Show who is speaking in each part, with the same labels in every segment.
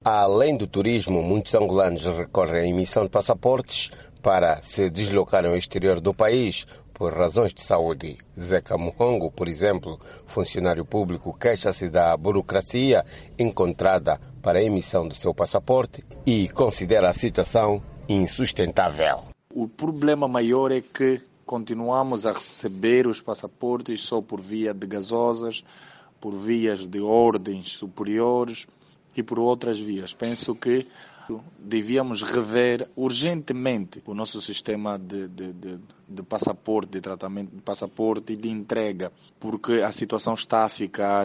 Speaker 1: Além do turismo, muitos angolanos recorrem à emissão de passaportes para se deslocarem ao exterior do país por razões de saúde. Zeca Muhongo, por exemplo, funcionário público, queixa-se da burocracia encontrada para a emissão do seu passaporte e considera a situação insustentável.
Speaker 2: O problema maior é que continuamos a receber os passaportes só por via de gasosas, por vias de ordens superiores e por outras vias. Penso que devíamos rever urgentemente o nosso sistema de passaporte, de tratamento de passaporte e de entrega, porque a situação está a ficar,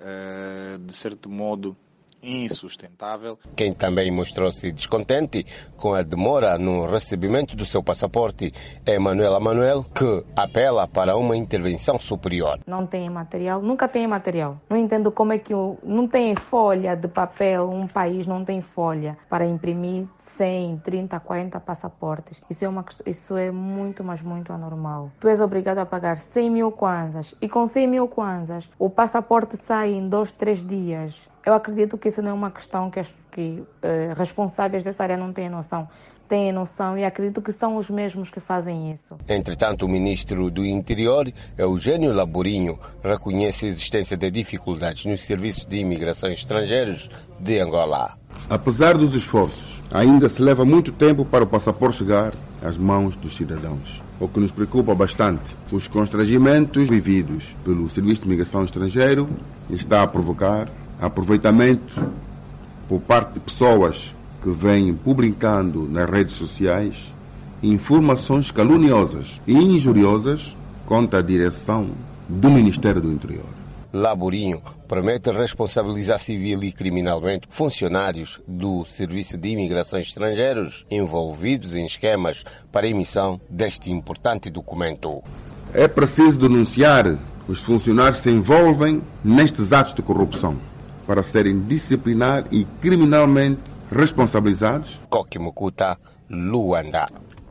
Speaker 2: de certo modo, insustentável.
Speaker 1: Quem também mostrou-se descontente com a demora no recebimento do seu passaporte é Manuela Manuel, que apela para uma intervenção superior.
Speaker 3: Não tem material, nunca tem material. Não entendo como é que não tem folha de papel, um país não tem folha para imprimir 100, 30, 40 passaportes. Isso é muito, mas muito anormal. Tu és obrigado a pagar 100 mil kwanzas e com 100 mil kwanzas o passaporte sai em 2, 3 dias. Eu acredito que isso não é uma questão que responsáveis dessa área não têm noção. Têm noção e acredito que são os mesmos que fazem isso.
Speaker 1: Entretanto, o ministro do Interior, Eugênio Laborinho, reconhece a existência de dificuldades nos serviços de imigração estrangeiros de Angola.
Speaker 4: Apesar dos esforços, ainda se leva muito tempo para o passaporte chegar às mãos dos cidadãos. O que nos preocupa bastante, os constrangimentos vividos pelo Serviço de Imigração Estrangeiro está a provocar aproveitamento por parte de pessoas que vêm publicando nas redes sociais informações caluniosas e injuriosas contra a direção do Ministério do Interior.
Speaker 1: Laborinho promete responsabilizar civil e criminalmente funcionários do Serviço de Imigração Estrangeiros envolvidos em esquemas para a emissão deste importante documento.
Speaker 4: É preciso denunciar os funcionários que se envolvem nestes atos de corrupção para serem disciplinar e criminalmente responsabilizados.
Speaker 1: Koki Mukuta, Luanda.